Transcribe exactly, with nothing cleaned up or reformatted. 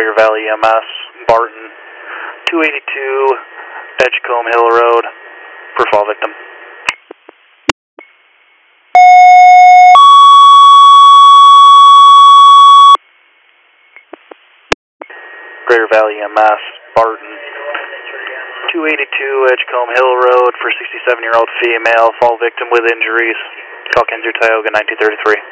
Greater Valley E M S, Barton, two eighty-two Edgecombe Hill Road, for fall victim. Greater Valley E M S, Barton, two eighty-two Edgecombe Hill Road for sixty-seven-year-old female, fall victim with injuries. Call Kenzer Tioga nineteen thirty-three.